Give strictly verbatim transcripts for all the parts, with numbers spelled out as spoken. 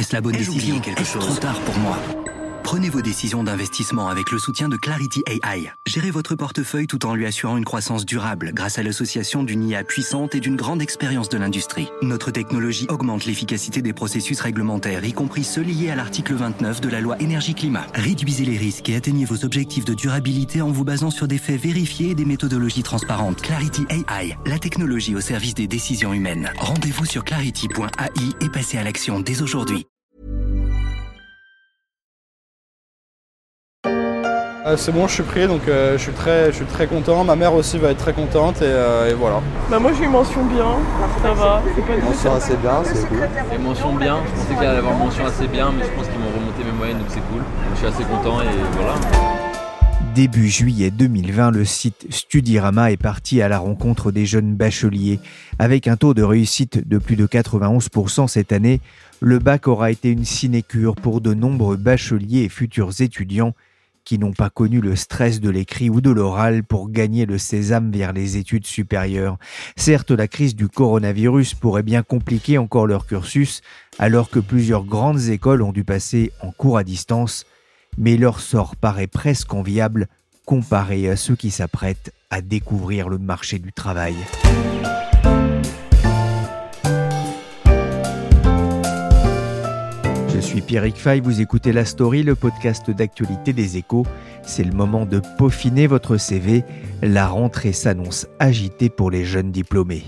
Est-ce la bonne Ai-je décision? oublié quelque Est-ce chose? trop tard pour moi? Prenez vos décisions d'investissement avec le soutien de Clarity A I. Gérez votre portefeuille tout en lui assurant une croissance durable grâce à l'association d'une I A puissante et d'une grande expérience de l'industrie. Notre technologie augmente l'efficacité des processus réglementaires, y compris ceux liés à l'article vingt-neuf de la loi énergie-climat. Réduisez les risques et atteignez vos objectifs de durabilité en vous basant sur des faits vérifiés et des méthodologies transparentes. Clarity A I, la technologie au service des décisions humaines. Rendez-vous sur clarity point A I et passez à l'action dès aujourd'hui. Euh, c'est bon, je suis pris, donc euh, je, suis très, je suis très content. Ma mère aussi va être très contente et, euh, et voilà. Bah moi j'ai une mention bien, ça va. C'est pas mention assez bien, c'est cool. Et mention bien, je pensais qu'il allait avoir mention assez bien, mais je pense qu'ils m'ont remonté mes moyennes, donc c'est cool. Donc je suis assez content et voilà. Début juillet deux mille vingt, le site Studirama est parti à la rencontre des jeunes bacheliers. Avec un taux de réussite de plus de quatre-vingt-onze pour cent cette année, le bac aura été une sinécure pour de nombreux bacheliers et futurs étudiants qui n'ont pas connu le stress de l'écrit ou de l'oral pour gagner le sésame vers les études supérieures. Certes, la crise du coronavirus pourrait bien compliquer encore leur cursus, alors que plusieurs grandes écoles ont dû passer en cours à distance, mais leur sort paraît presque enviable comparé à ceux qui s'apprêtent à découvrir le marché du travail. Je suis Pierrick Fay, vous écoutez La Story, le podcast d'actualité des Échos. C'est le moment de peaufiner votre C V. La rentrée s'annonce agitée pour les jeunes diplômés.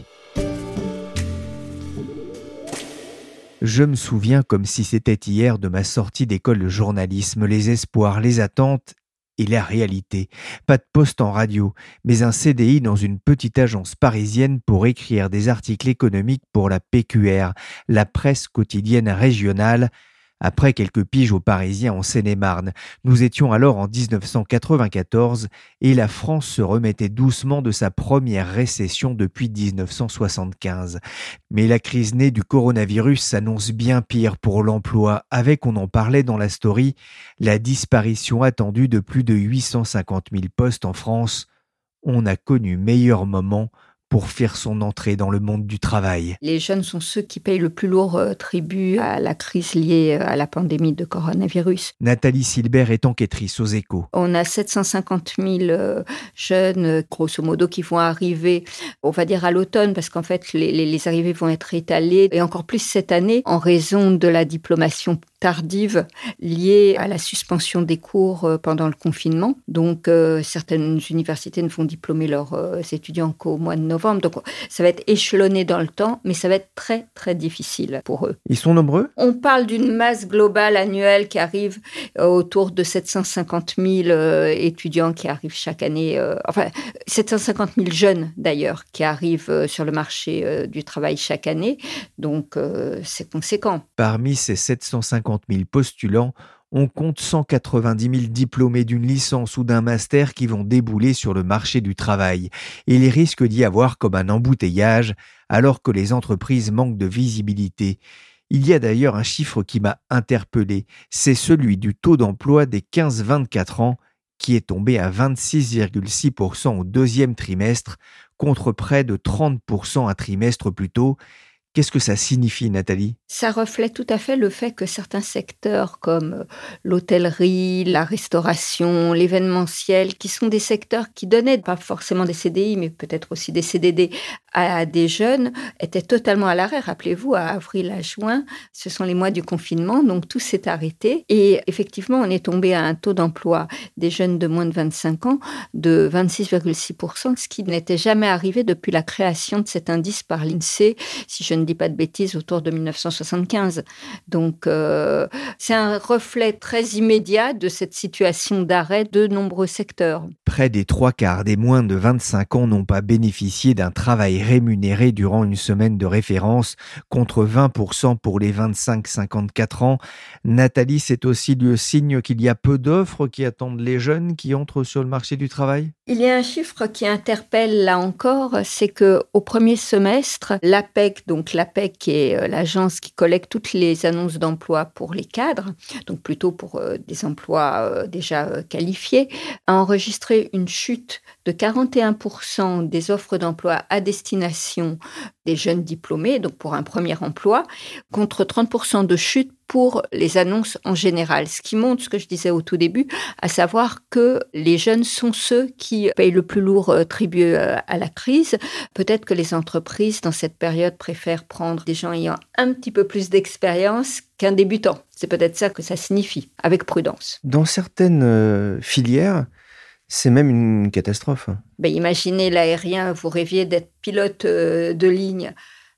Je me souviens comme si c'était hier de ma sortie d'école de journalisme, les espoirs, les attentes et la réalité. Pas de poste en radio, mais un C D I dans une petite agence parisienne pour écrire des articles économiques pour la P Q R, la presse quotidienne régionale. Après quelques piges aux Parisiens en Seine-et-Marne, nous étions alors en dix-neuf cent quatre-vingt-quatorze et la France se remettait doucement de sa première récession depuis dix-neuf cent soixante-quinze. Mais la crise née du coronavirus s'annonce bien pire pour l'emploi, avec, on en parlait dans la story, la disparition attendue de plus de huit cent cinquante mille postes en France. On a connu meilleur moment pour faire son entrée dans le monde du travail. Les jeunes sont ceux qui payent le plus lourd euh, tribut à la crise liée à la pandémie de coronavirus. Nathalie Silbert est enquêtrice aux Échos. On a sept cent cinquante mille euh, jeunes, euh, grosso modo, qui vont arriver, on va dire à l'automne, parce qu'en fait, les, les, les arrivées vont être étalées, et encore plus cette année, en raison de la diplomation tardive liée à la suspension des cours euh, pendant le confinement. Donc, euh, certaines universités ne vont diplômer leurs euh, étudiants qu'au mois de novembre. Donc, ça va être échelonné dans le temps, mais ça va être très, très difficile pour eux. Ils sont nombreux ? On parle d'une masse globale annuelle qui arrive euh, autour de sept cent cinquante mille euh, étudiants qui arrivent chaque année, euh, enfin, sept cent cinquante mille jeunes d'ailleurs qui arrivent euh, sur le marché euh, du travail chaque année. Donc, euh, c'est conséquent. Parmi ces sept cent cinquante mille postulants, on compte cent quatre-vingt-dix mille diplômés d'une licence ou d'un master qui vont débouler sur le marché du travail. Et il risque d'y avoir comme un embouteillage, alors que les entreprises manquent de visibilité. Il y a d'ailleurs un chiffre qui m'a interpellé, c'est celui du taux d'emploi des quinze vingt-quatre ans, qui est tombé à vingt-six virgule six pour cent au deuxième trimestre, contre près de trente pour cent un trimestre plus tôt. Qu'est-ce que ça signifie, Nathalie ? Ça reflète tout à fait le fait que certains secteurs comme l'hôtellerie, la restauration, l'événementiel, qui sont des secteurs qui donnaient pas forcément des C D I, mais peut-être aussi des C D D à des jeunes, étaient totalement à l'arrêt. Rappelez-vous, à avril à juin, ce sont les mois du confinement, donc tout s'est arrêté. Et effectivement, on est tombé à un taux d'emploi des jeunes de moins de vingt-cinq ans de vingt-six virgule six pour cent, ce qui n'était jamais arrivé depuis la création de cet indice par l'INSEE, si je ne dis pas de bêtises, autour de dix-neuf cent soixante-quinze. Donc, euh, c'est un reflet très immédiat de cette situation d'arrêt de nombreux secteurs. Près des trois quarts des moins de vingt-cinq ans n'ont pas bénéficié d'un travail rémunéré durant une semaine de référence, contre vingt pour cent pour les vingt-cinq cinquante-quatre ans. Nathalie, c'est aussi le signe qu'il y a peu d'offres qui attendent les jeunes qui entrent sur le marché du travail ? Il y a un chiffre qui interpelle là encore, c'est qu'au premier semestre, l'APEC, donc l'APEC qui est l'agence qui collecte toutes les annonces d'emploi pour les cadres, donc plutôt pour euh, des emplois euh, déjà euh, qualifiés, a enregistré une chute de quarante et un pour cent des offres d'emploi à destination des jeunes diplômés, donc pour un premier emploi, contre trente pour cent de chute pour les annonces en général. Ce qui montre ce que je disais au tout début, à savoir que les jeunes sont ceux qui payent le plus lourd tribut à la crise. Peut-être que les entreprises, dans cette période, préfèrent prendre des gens ayant un petit peu plus d'expérience qu'un débutant. C'est peut-être ça que ça signifie, avec prudence. Dans certaines euh, filières, c'est même une catastrophe. Ben, imaginez l'aérien, vous rêviez d'être pilote euh, de ligne.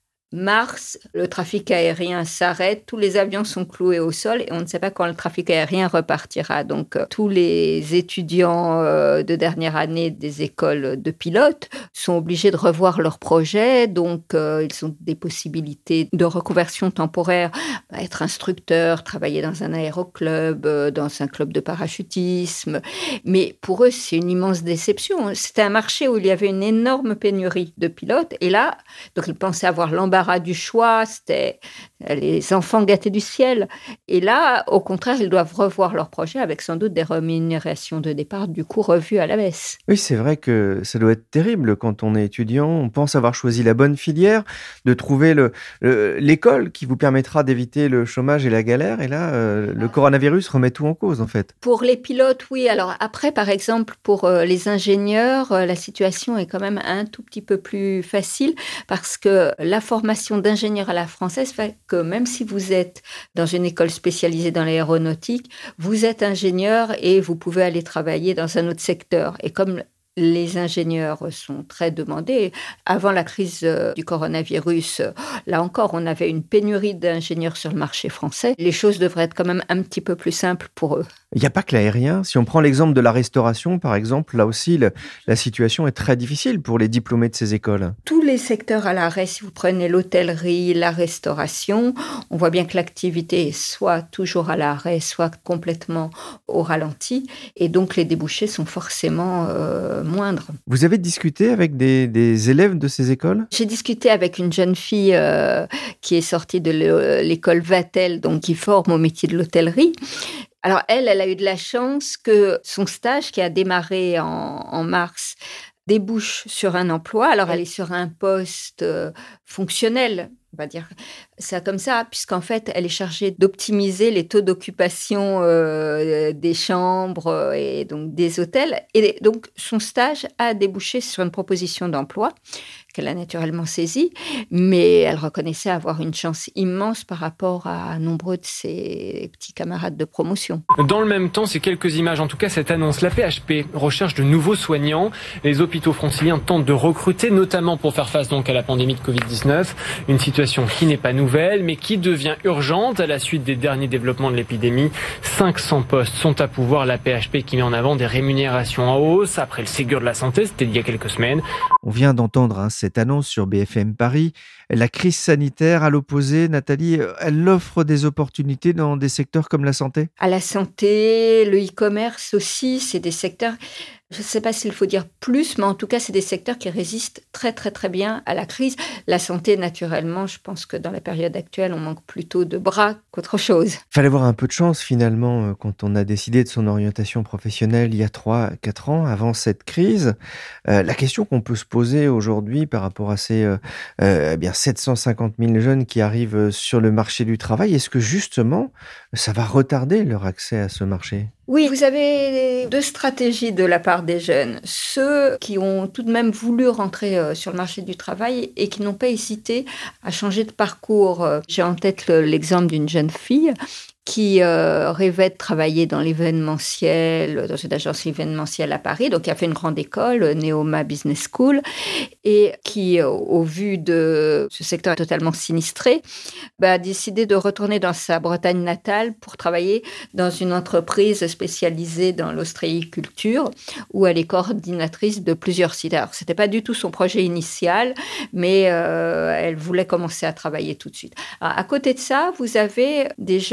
Mars, le trafic aérien s'arrête, tous les avions sont cloués au sol et on ne sait pas quand le trafic aérien repartira. Donc, euh, tous les étudiants euh, de dernière année des écoles de pilotes sont obligés de revoir leur projet. Donc, euh, ils ont des possibilités de reconversion temporaire, être instructeur, travailler dans un aéroclub, euh, dans un club de parachutisme. Mais pour eux, c'est une immense déception. C'était un marché où il y avait une énorme pénurie de pilotes. Et là, donc ils pensaient avoir l'embarras du choix, c'était les enfants gâtés du ciel. Et là, au contraire, ils doivent revoir leur projet avec sans doute des rémunérations de départ du coup revues à la baisse. Oui, c'est vrai que ça doit être terrible quand on est étudiant. On pense avoir choisi la bonne filière, de trouver le, le, l'école qui vous permettra d'éviter le chômage et la galère. Et là, euh, le coronavirus remet tout en cause, en fait. Pour les pilotes, oui. Alors après, par exemple, pour euh, les ingénieurs, euh, la situation est quand même un tout petit peu plus facile parce que la formation d'ingénieur à la française fait que même si vous êtes dans une école spécialisée dans l'aéronautique, vous êtes ingénieur et vous pouvez aller travailler dans un autre secteur. Et comme les ingénieurs sont très demandés. Avant la crise du coronavirus, là encore, on avait une pénurie d'ingénieurs sur le marché français. Les choses devraient être quand même un petit peu plus simples pour eux. Il n'y a pas que l'aérien. Si on prend l'exemple de la restauration, par exemple, là aussi, le, la situation est très difficile pour les diplômés de ces écoles. Tous les secteurs à l'arrêt, si vous prenez l'hôtellerie, la restauration, on voit bien que l'activité est soit toujours à l'arrêt, soit complètement au ralenti. Et donc, les débouchés sont forcément euh, moindres. Vous avez discuté avec des, des élèves de ces écoles ? J'ai discuté avec une jeune fille euh, qui est sortie de l'école Vatel, donc qui forme au métier de l'hôtellerie. Alors elle, elle a eu de la chance que son stage qui a démarré en, en mars débouche sur un emploi. Alors elle est sur un poste euh, fonctionnel, on va dire ça comme ça, puisqu'en fait, elle est chargée d'optimiser les taux d'occupation euh, des chambres et donc des hôtels. Et donc, son stage a débouché sur une proposition d'emploi qu'elle a naturellement saisie, mais elle reconnaissait avoir une chance immense par rapport à nombreux de ses petits camarades de promotion. Dans le même temps, ces quelques images, en tout cas cette annonce, la P H P recherche de nouveaux soignants. Les hôpitaux franciliens tentent de recruter, notamment pour faire face donc à la pandémie de covid dix-neuf. Une situation qui n'est pas nouvelle, mais qui devient urgente à la suite des derniers développements de l'épidémie. cinq cents postes sont à pouvoir. La P H P qui met en avant des rémunérations en hausse après le Ségur de la santé, c'était il y a quelques semaines. On vient d'entendre hein, cette annonce sur B F M Paris. La crise sanitaire, à l'opposé, Nathalie, elle offre des opportunités dans des secteurs comme la santé ? À la santé, le e-commerce aussi, c'est des secteurs... Je ne sais pas s'il faut dire plus, mais en tout cas, c'est des secteurs qui résistent très, très, très bien à la crise. La santé, naturellement, je pense que dans la période actuelle, on manque plutôt de bras qu'autre chose. Il fallait avoir un peu de chance, finalement, quand on a décidé de son orientation professionnelle il y a trois quatre ans, avant cette crise. Euh, la question qu'on peut se poser aujourd'hui par rapport à ces euh, euh, eh bien sept cent cinquante mille jeunes qui arrivent sur le marché du travail, est-ce que, justement, ça va retarder leur accès à ce marché ? Oui, vous avez deux stratégies de la part des jeunes. Ceux qui ont tout de même voulu rentrer sur le marché du travail et qui n'ont pas hésité à changer de parcours. J'ai en tête l'exemple d'une jeune fille qui euh, rêvait de travailler dans l'événementiel, dans une agence événementielle à Paris, donc qui a fait une grande école, Neoma Business School, et qui, au vu de ce secteur totalement sinistré, bah, a décidé de retourner dans sa Bretagne natale pour travailler dans une entreprise spécialisée dans l'ostréiculture, où elle est coordinatrice de plusieurs sites. Alors, ce n'était pas du tout son projet initial, mais euh, elle voulait commencer à travailler tout de suite. Alors, à côté de ça, vous avez des jeunes qui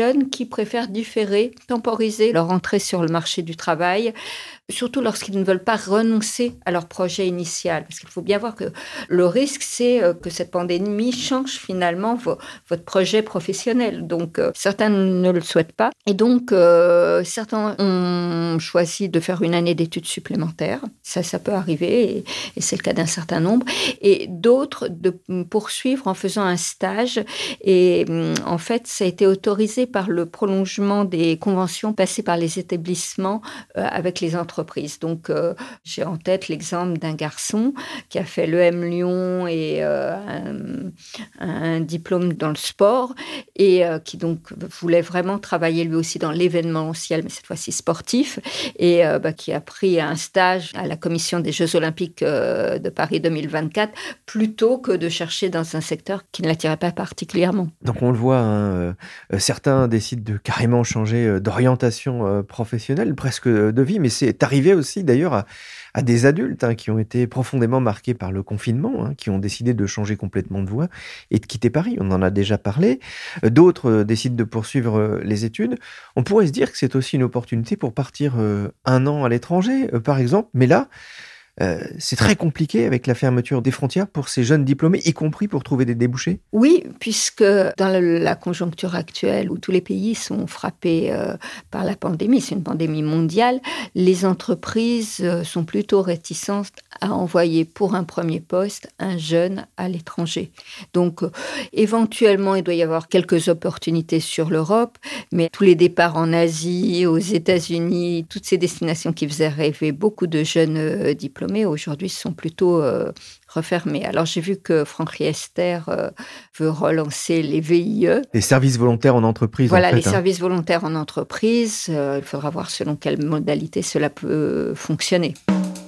qui préfèrent différer, temporiser leur entrée sur le marché du travail, surtout lorsqu'ils ne veulent pas renoncer à leur projet initial. Parce qu'il faut bien voir que le risque, c'est que cette pandémie change finalement vo- votre projet professionnel. Donc, euh, certains ne le souhaitent pas. Et donc, euh, certains ont choisi de faire une année d'études supplémentaires. Ça, ça peut arriver, et, et c'est le cas d'un certain nombre. Et d'autres de poursuivre en faisant un stage. Et en fait, ça a été autorisé par le prolongement des conventions passées par les établissements euh, avec les entreprises. Donc, euh, j'ai en tête l'exemple d'un garçon qui a fait l'E M Lyon et euh, un, un diplôme dans le sport et euh, qui donc voulait vraiment travailler lui aussi dans l'événementiel, mais cette fois-ci sportif, et euh, bah, qui a pris un stage à la commission des Jeux Olympiques euh, de Paris deux mille vingt-quatre plutôt que de chercher dans un secteur qui ne l'attirait pas particulièrement. Donc on le voit, hein, euh, certains décident de carrément changer euh, d'orientation euh, professionnelle, presque euh, de vie, mais c'est arrivé aussi d'ailleurs à, à des adultes hein, qui ont été profondément marqués par le confinement, hein, qui ont décidé de changer complètement de voie et de quitter Paris. On en a déjà parlé. Euh, d'autres euh, décident de poursuivre euh, les études. On pourrait se dire que c'est aussi une opportunité pour partir euh, un an à l'étranger, euh, par exemple, mais là, Euh, c'est très compliqué avec la fermeture des frontières pour ces jeunes diplômés, y compris pour trouver des débouchés. Oui, puisque dans la, la conjoncture actuelle où tous les pays sont frappés euh, par la pandémie, c'est une pandémie mondiale, les entreprises euh, sont plutôt réticentes à envoyer pour un premier poste un jeune à l'étranger. Donc, euh, éventuellement, il doit y avoir quelques opportunités sur l'Europe, mais tous les départs en Asie, aux États-Unis, toutes ces destinations qui faisaient rêver beaucoup de jeunes euh, diplômés, aujourd'hui sont plutôt euh, refermés. Alors, j'ai vu que Franck Riester euh, veut relancer les V I E. Les services volontaires en entreprise. Voilà, en fait, les hein. services volontaires en entreprise. Euh, il faudra voir selon quelle modalité cela peut fonctionner.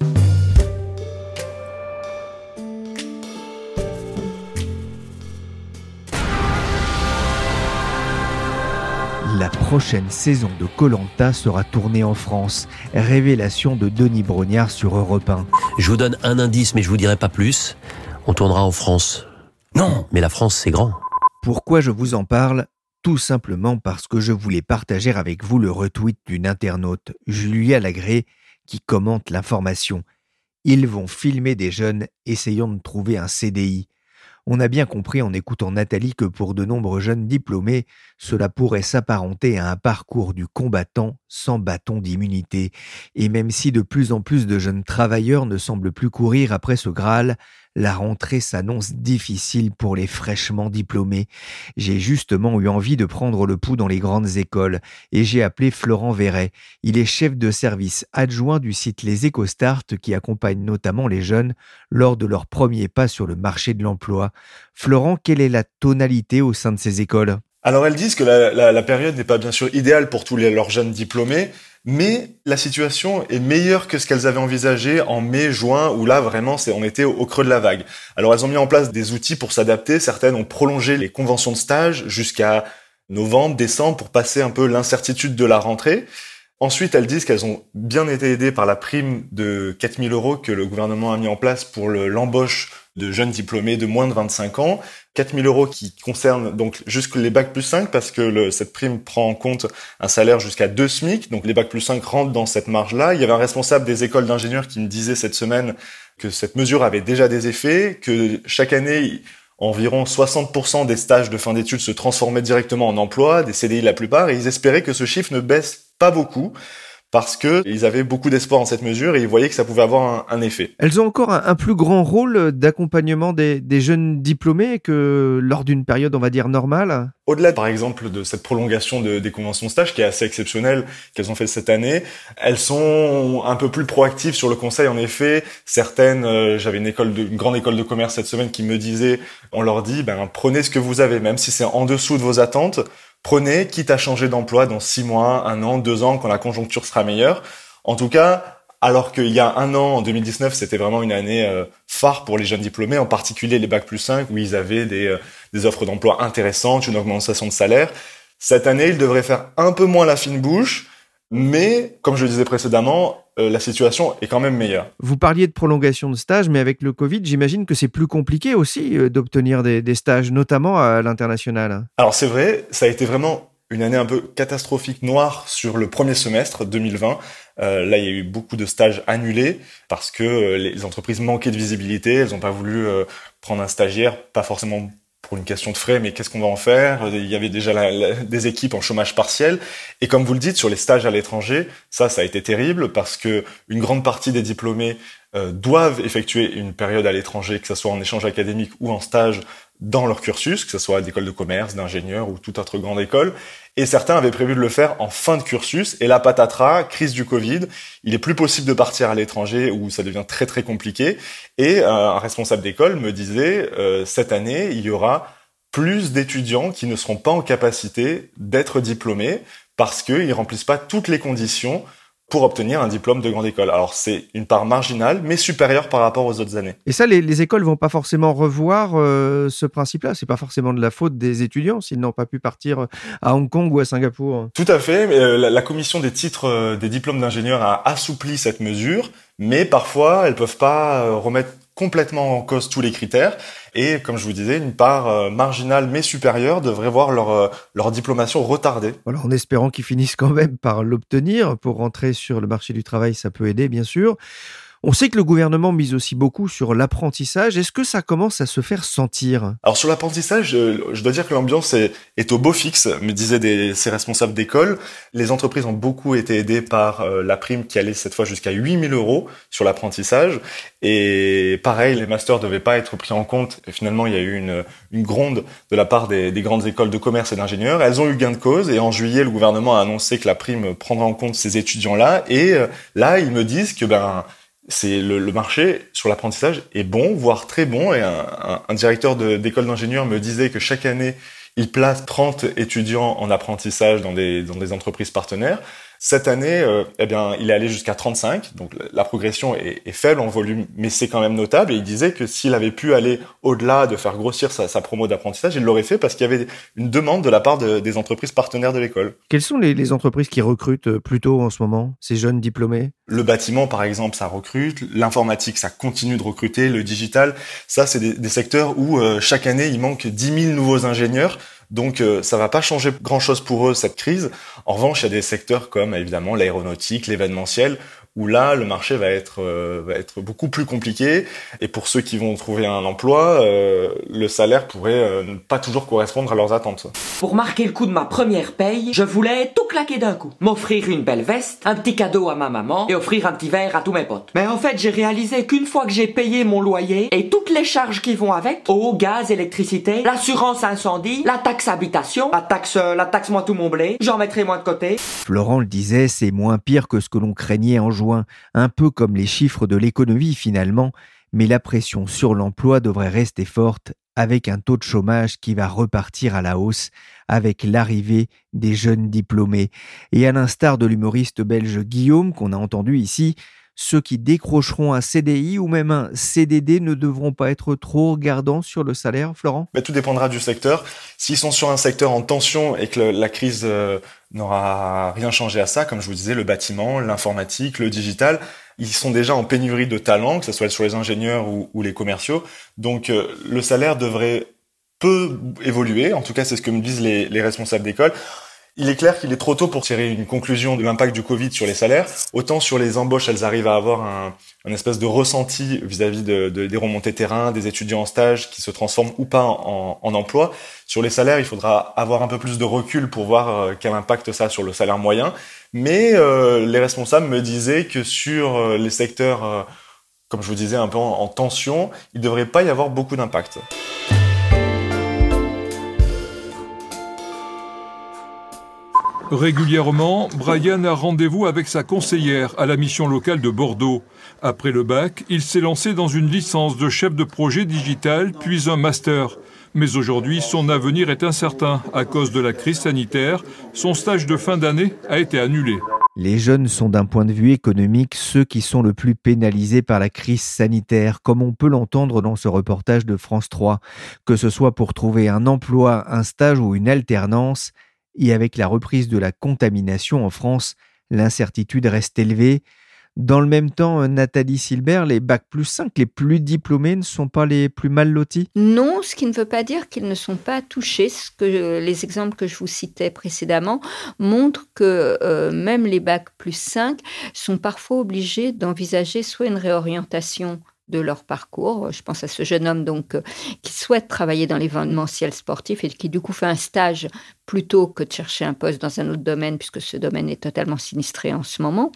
La prochaine saison de Koh-Lanta sera tournée en France. Révélation de Denis Brognard sur Europe un. Je vous donne un indice, mais je vous dirai pas plus. On tournera en France. Non, mais la France, c'est grand. Pourquoi je vous en parle ? Tout simplement parce que je voulais partager avec vous le retweet d'une internaute, Julia Lagré, qui commente l'information. Ils vont filmer des jeunes essayant de trouver un C D I. On a bien compris en écoutant Nathalie que pour de nombreux jeunes diplômés, cela pourrait s'apparenter à un parcours du combattant sans bâton d'immunité. Et même si de plus en plus de jeunes travailleurs ne semblent plus courir après ce Graal, la rentrée s'annonce difficile pour les fraîchement diplômés. J'ai justement eu envie de prendre le pouls dans les grandes écoles et j'ai appelé Florent Verret. Il est chef de service adjoint du site Les EcoStart qui accompagne notamment les jeunes lors de leur premier pas sur le marché de l'emploi. Florent, quelle est la tonalité au sein de ces écoles ? Alors elles disent que la, la, la période n'est pas bien sûr idéale pour tous les, leurs jeunes diplômés, mais la situation est meilleure que ce qu'elles avaient envisagé en mai, juin, où là vraiment c'est, on était au, au creux de la vague. Alors elles ont mis en place des outils pour s'adapter, certaines ont prolongé les conventions de stage jusqu'à novembre, décembre pour passer un peu l'incertitude de la rentrée. Ensuite, elles disent qu'elles ont bien été aidées par la prime de quatre mille euros que le gouvernement a mis en place pour le, l'embauche de jeunes diplômés de moins de vingt-cinq ans. quatre mille euros qui concernent donc jusque les bac plus cinq parce que le, cette prime prend en compte un salaire jusqu'à deux SMIC. Donc les bac plus cinq rentrent dans cette marge-là. Il y avait un responsable des écoles d'ingénieurs qui me disait cette semaine que cette mesure avait déjà des effets, que chaque année, environ soixante pour cent des stages de fin d'études se transformaient directement en emploi, des C D I la plupart, et ils espéraient que ce chiffre ne baisse pas beaucoup parce que ils avaient beaucoup d'espoir en cette mesure et ils voyaient que ça pouvait avoir un, un effet. Elles ont encore un, un plus grand rôle d'accompagnement des, des jeunes diplômés que lors d'une période, on va dire, normale. Au-delà, par exemple, de cette prolongation de, des conventions de stage qui est assez exceptionnelle qu'elles ont fait cette année, elles sont un peu plus proactives sur le conseil. En effet, certaines, euh, j'avais une école de, une grande école de commerce cette semaine qui me disait, on leur dit, ben prenez ce que vous avez, même si c'est en dessous de vos attentes. Prenez, quitte à changer d'emploi dans six mois, un an, deux ans, quand la conjoncture sera meilleure. En tout cas, alors qu'il y a un an, en deux mille dix-neuf, c'était vraiment une année euh, phare pour les jeunes diplômés, en particulier les bac plus cinq, où ils avaient des, euh, des offres d'emploi intéressantes, une augmentation de salaire. Cette année, ils devraient faire un peu moins la fine bouche, mais, comme je le disais précédemment, euh, la situation est quand même meilleure. Vous parliez de prolongation de stage, mais avec le Covid, j'imagine que c'est plus compliqué aussi euh, d'obtenir des, des stages, notamment à l'international. Alors c'est vrai, ça a été vraiment une année un peu catastrophique, noire sur le premier semestre deux mille vingt. Euh, là, il y a eu beaucoup de stages annulés parce que euh, les entreprises manquaient de visibilité. Elles n'ont pas voulu euh, prendre un stagiaire, pas forcément pour une question de frais, mais qu'est-ce qu'on va en faire ? Il y avait déjà la, la, des équipes en chômage partiel. Et comme vous le dites, sur les stages à l'étranger, ça, ça a été terrible parce que une grande partie des diplômés euh, doivent effectuer une période à l'étranger, que ce soit en échange académique ou en stage dans leur cursus, que ce soit à l'école de commerce, d'ingénieur ou toute autre grande école. Et certains avaient prévu de le faire en fin de cursus. Et là, patatras, crise du Covid. Il est plus possible de partir à l'étranger où ça devient très très compliqué. Et euh, un responsable d'école me disait, euh, cette année, il y aura plus d'étudiants qui ne seront pas en capacité d'être diplômés parce qu'ils remplissent pas toutes les conditions pour obtenir un diplôme de grande école. Alors c'est une part marginale, mais supérieure par rapport aux autres années. Et ça, les, les écoles vont pas forcément revoir euh, ce principe-là. C'est pas forcément de la faute des étudiants s'ils n'ont pas pu partir à Hong Kong ou à Singapour. Tout à fait. Euh, la, la commission des titres euh, des diplômes d'ingénieurs a assoupli cette mesure, mais parfois elles peuvent pas euh, remettre complètement en cause tous les critères. Et comme je vous disais, une part euh, marginale mais supérieure devrait voir leur, euh, leur diplomation retardée. Alors en espérant qu'ils finissent quand même par l'obtenir. Pour rentrer sur le marché du travail, ça peut aider bien sûr. On sait que le gouvernement mise aussi beaucoup sur l'apprentissage. Est-ce que ça commence à se faire sentir ? Alors sur l'apprentissage, je, je dois dire que l'ambiance est, est au beau fixe, me disaient des, ces responsables d'école. Les entreprises ont beaucoup été aidées par euh, la prime qui allait cette fois jusqu'à huit mille euros sur l'apprentissage. Et pareil, les masters ne devaient pas être pris en compte. Et finalement, il y a eu une, une gronde de la part des, des grandes écoles de commerce et d'ingénieurs. Elles ont eu gain de cause. Et en juillet, le gouvernement a annoncé que la prime prendra en compte ces étudiants-là. Et euh, là, ils me disent que ben c'est le, le marché sur l'apprentissage est bon, voire très bon. Et un, un, un directeur de, d'école d'ingénieurs me disait que chaque année, il place trente étudiants en apprentissage dans des, dans des entreprises partenaires. Cette année, euh, eh bien, il est allé jusqu'à trente-cinq. Donc, la progression est, est faible en volume, mais c'est quand même notable. Et il disait que s'il avait pu aller au-delà de faire grossir sa, sa promo d'apprentissage, il l'aurait fait parce qu'il y avait une demande de la part de, des entreprises partenaires de l'école. Quelles sont les, les entreprises qui recrutent plutôt en ce moment, ces jeunes diplômés ? Le bâtiment, par exemple, ça recrute. L'informatique, ça continue de recruter. Le digital, ça, c'est des, des secteurs où euh, chaque année, il manque dix mille nouveaux ingénieurs. Donc euh, ça va pas changer grand-chose pour eux, cette crise. En revanche, il y a des secteurs comme évidemment l'aéronautique, l'événementiel, où là, le marché va être euh, va être beaucoup plus compliqué. Et pour ceux qui vont trouver un emploi, euh, le salaire pourrait euh, ne pas toujours correspondre à leurs attentes. Pour marquer le coup de ma première paye, je voulais tout claquer d'un coup. M'offrir une belle veste, un petit cadeau à ma maman et offrir un petit verre à tous mes potes. Mais en fait, j'ai réalisé qu'une fois que j'ai payé mon loyer et toutes les charges qui vont avec, eau, gaz, électricité, l'assurance incendie, la taxe habitation, la taxe, la taxe moi tout mon blé, j'en mettrai moins de côté. Florent le disait, c'est moins pire que ce que l'on craignait en juin. Un peu comme les chiffres de l'économie finalement, mais la pression sur l'emploi devrait rester forte avec un taux de chômage qui va repartir à la hausse avec l'arrivée des jeunes diplômés. Et à l'instar de l'humoriste belge Guillaume qu'on a entendu ici, ceux qui décrocheront un C D I ou même un C D D ne devront pas être trop regardants sur le salaire, Florent ? Mais tout dépendra du secteur. S'ils sont sur un secteur en tension et que le, la crise euh, n'aura rien changé à ça, comme je vous disais, le bâtiment, l'informatique, le digital, ils sont déjà en pénurie de talents, que ce soit sur les ingénieurs ou, ou les commerciaux. Donc euh, le salaire devrait peu évoluer. En tout cas, c'est ce que me disent les, les responsables d'école. Il est clair qu'il est trop tôt pour tirer une conclusion de l'impact du Covid sur les salaires. Autant sur les embauches, elles arrivent à avoir un, un espèce de ressenti vis-à-vis de, de, des remontées terrain, des étudiants en stage qui se transforment ou pas en, en emploi. Sur les salaires, il faudra avoir un peu plus de recul pour voir euh, quel impact ça a sur le salaire moyen. Mais euh, les responsables me disaient que sur euh, les secteurs, euh, comme je vous disais, un peu en, en tension, il ne devrait pas y avoir beaucoup d'impact. Régulièrement, Brian a rendez-vous avec sa conseillère à la mission locale de Bordeaux. Après le bac, il s'est lancé dans une licence de chef de projet digital, puis un master. Mais aujourd'hui, son avenir est incertain. À cause de la crise sanitaire, son stage de fin d'année a été annulé. Les jeunes sont d'un point de vue économique ceux qui sont le plus pénalisés par la crise sanitaire, comme on peut l'entendre dans ce reportage de France trois. Que ce soit pour trouver un emploi, un stage ou une alternance, et avec la reprise de la contamination en France, l'incertitude reste élevée. Dans le même temps, Nathalie Silbert, les bac plus cinq, les plus diplômés ne sont pas les plus mal lotis? Non, ce qui ne veut pas dire qu'ils ne sont pas touchés. Ce que, les exemples que je vous citais précédemment montrent que euh, même les bac plus cinq sont parfois obligés d'envisager soit une réorientation de leur parcours. Je pense à ce jeune homme donc euh, qui souhaite travailler dans l'événementiel sportif et qui du coup fait un stage plutôt que de chercher un poste dans un autre domaine puisque ce domaine est totalement sinistré en ce moment.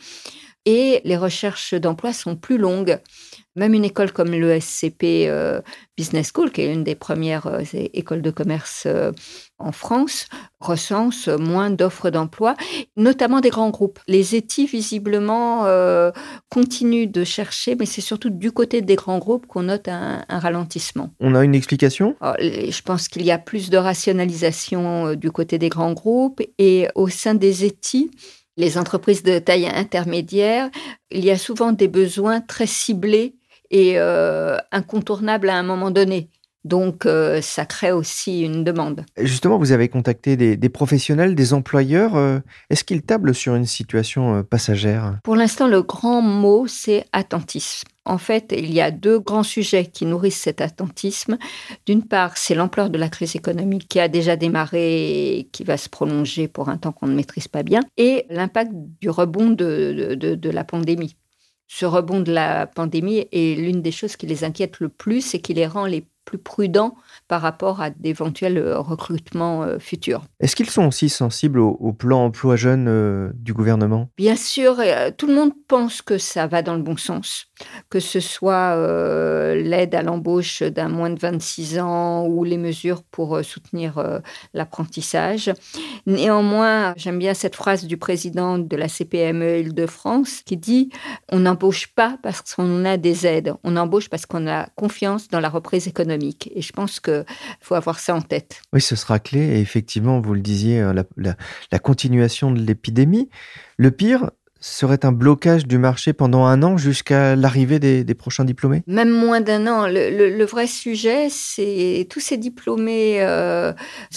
Et les recherches d'emploi sont plus longues. Même une école comme l'E S C P euh, Business School, qui est une des premières euh, écoles de commerce euh, en France, recense moins d'offres d'emploi, notamment des grands groupes. Les E T I, visiblement, euh, continuent de chercher, mais c'est surtout du côté des grands groupes qu'on note un, un ralentissement. On a une explication? Alors, je pense qu'il y a plus de rationalisation euh, du côté des grands groupes et au sein des E T I, les entreprises de taille intermédiaire, il y a souvent des besoins très ciblés et euh, incontournables à un moment donné. Donc, euh, ça crée aussi une demande. Justement, vous avez contacté des, des professionnels, des employeurs. Euh, est-ce qu'ils tablent sur une situation euh, passagère? Pour l'instant, le grand mot, c'est attentisme. En fait, il y a deux grands sujets qui nourrissent cet attentisme. D'une part, c'est l'ampleur de la crise économique qui a déjà démarré et qui va se prolonger pour un temps qu'on ne maîtrise pas bien, et l'impact du rebond de, de, de la pandémie. Ce rebond de la pandémie est l'une des choses qui les inquiète le plus et qui les rend les plus prudents par rapport à d'éventuels recrutements euh, futurs. Est-ce qu'ils sont aussi sensibles au, au plan emploi jeune euh, du gouvernement? Bien sûr, euh, tout le monde pense que ça va dans le bon sens, que ce soit euh, l'aide à l'embauche d'un moins de vingt-six ans ou les mesures pour euh, soutenir euh, l'apprentissage. Néanmoins, j'aime bien cette phrase du président de la C P M E Île-de-France qui dit « On n'embauche pas parce qu'on a des aides, on embauche parce qu'on a confiance dans la reprise économique ». Et je pense qu'il faut avoir ça en tête. Oui, ce sera clé. Et effectivement, vous le disiez, la, la, la continuation de l'épidémie. Le pire serait un blocage du marché pendant un an jusqu'à l'arrivée des, des prochains diplômés? Même moins d'un an. Le, le, le vrai sujet, c'est tous ces diplômés euh,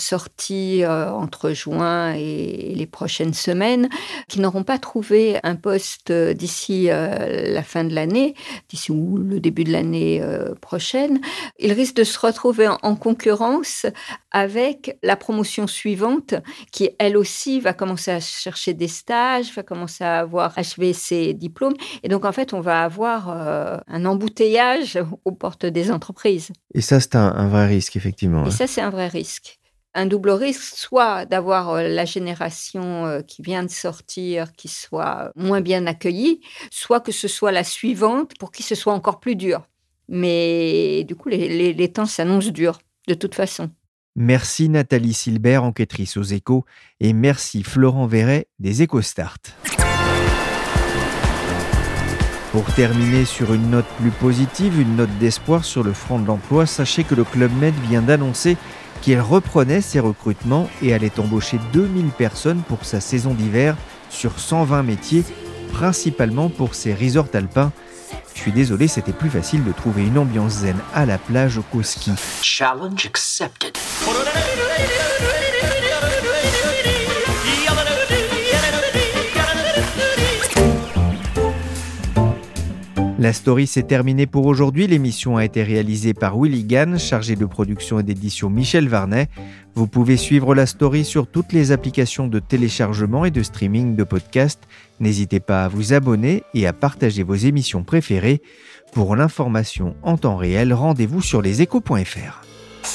sortis euh, entre juin et les prochaines semaines qui n'auront pas trouvé un poste d'ici euh, la fin de l'année, d'ici ou le début de l'année euh, prochaine. Ils risquent de se retrouver en, en concurrence avec la promotion suivante qui, elle aussi, va commencer à chercher des stages, va commencer à avoir achevé ses diplômes. Et donc, en fait, on va avoir euh, un embouteillage aux portes des entreprises. Et ça, c'est un, un vrai risque, effectivement. Et ça, c'est un vrai risque. Un double risque, soit d'avoir la génération qui vient de sortir qui soit moins bien accueillie, soit que ce soit la suivante pour qui ce soit encore plus dur. Mais du coup, les, les, les temps s'annoncent durs, de toute façon. Merci Nathalie Silbert, enquêtrice aux Échos, et merci Florent Verret des EcoStart. Pour terminer sur une note plus positive, une note d'espoir sur le front de l'emploi, sachez que le Club Med vient d'annoncer qu'il reprenait ses recrutements et allait embaucher deux mille personnes pour sa saison d'hiver sur cent vingt métiers, principalement pour ses resorts alpins. Je suis désolé, c'était plus facile de trouver une ambiance zen à la plage qu'au ski. Challenge accepted. La story s'est terminée pour aujourd'hui. L'émission a été réalisée par Willy Gann, chargé de production et d'édition Michel Varnet. Vous pouvez suivre la story sur toutes les applications de téléchargement et de streaming de podcasts. N'hésitez pas à vous abonner et à partager vos émissions préférées. Pour l'information en temps réel, rendez-vous sur leséchos point f r.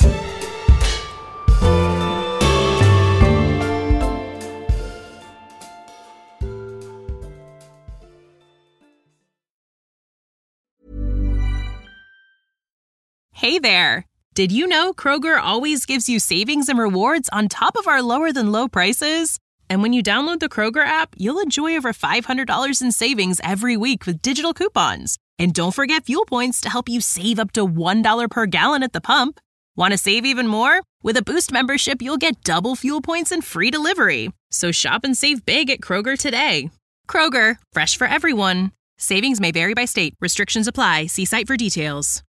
Hey there! Did you know Kroger always gives you savings and rewards on top of our lower-than-low prices? And when you download the Kroger app, you'll enjoy over five hundred dollars in savings every week with digital coupons. And don't forget fuel points to help you save up to one dollar per gallon at the pump. Want to save even more? With a Boost membership, you'll get double fuel points and free delivery. So shop and save big at Kroger today. Kroger, fresh for everyone. Savings may vary by state. Restrictions apply. See site for details.